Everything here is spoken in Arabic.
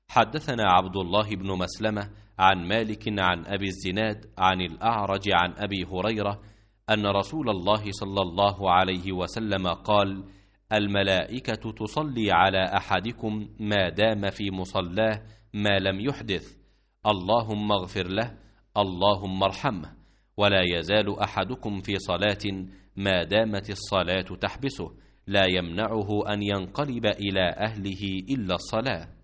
حدثنا عبد الله بن مسلمة عن مالك عن أبي الزناد عن الأعرج عن أبي هريرة أن رسول الله صلى الله عليه وسلم قال: الملائكة تصلي على أحدكم ما دام في مصلاه ما لم يحدث، اللهم اغفر له، اللهم ارحمه. ولا يزال أحدكم في صلاة ما دامت الصلاة تحبسه، لا يمنعه أن ينقلب إلى أهله إلا الصلاة.